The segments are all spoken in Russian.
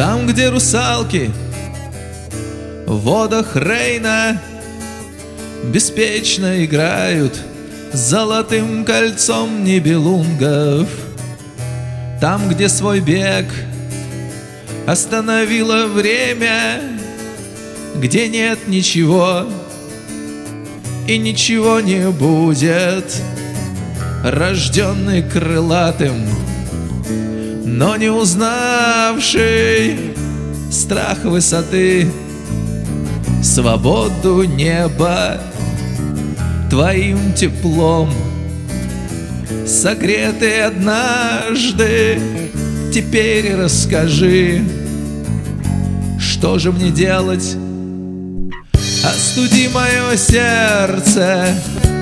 Там, где русалки в водах Рейна беспечно играют золотым кольцом нибелунгов. Там, где свой бег остановило время, где нет ничего и ничего не будет, рожденный крылатым, но не узнавший страх высоты, свободу неба твоим теплом, согретый однажды. Теперь расскажи, что же мне делать? Остуди мое сердце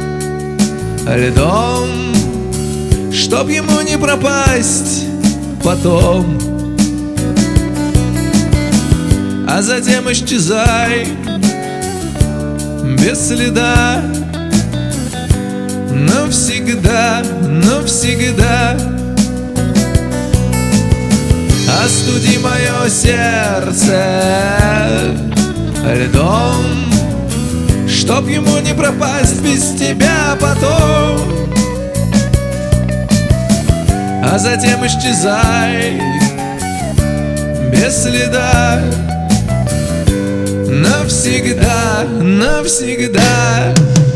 льдом, чтоб ему не пропасть потом. А затем исчезай без следа, навсегда, навсегда. Остуди мое сердце льдом, чтоб ему не пропасть без тебя потом. А затем исчезай без следа, навсегда, навсегда.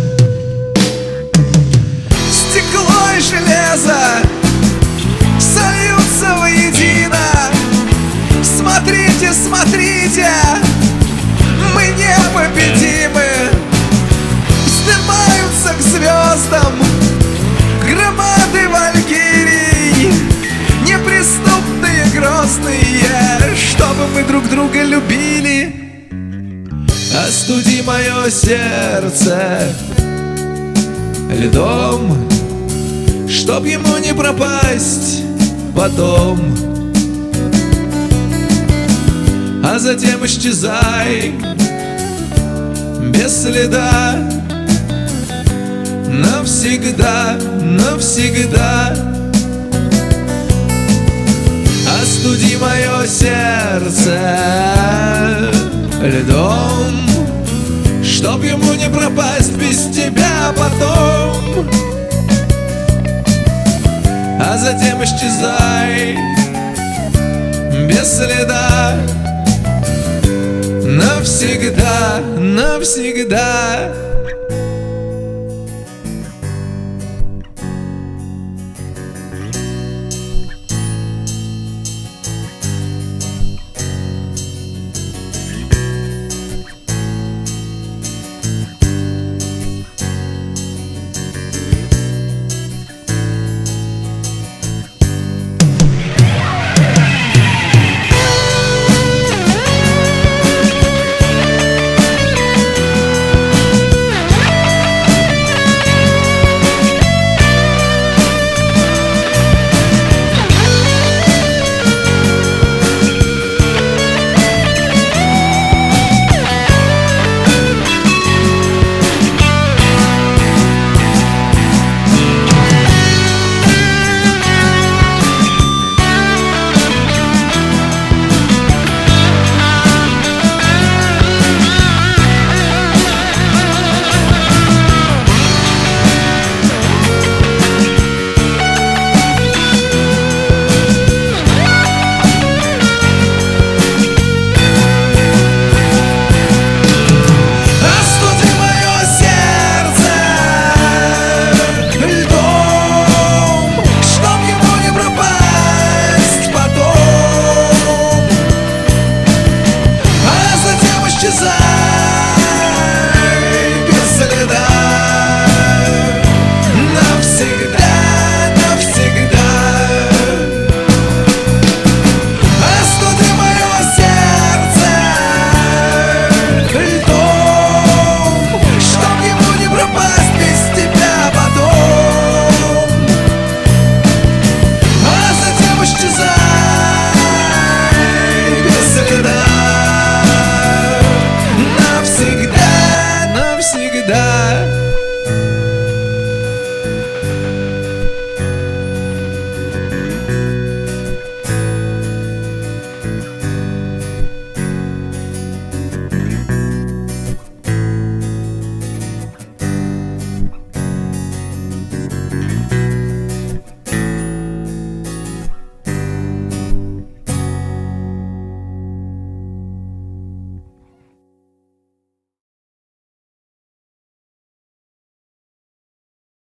Стекло и железо сольются воедино. Смотрите, смотрите, мы непобедимы. Вздымаются к звездам громады валькирий, неприступные, грозные, чтобы мы друг друга любили. Остуди мое сердце льдом, чтоб ему не пропасть потом. А затем исчезай без следа, навсегда, навсегда. Остуди мое сердце льдом, чтоб ему не пропасть без тебя потом. А затем исчезай без следа, навсегда, навсегда. Исчезай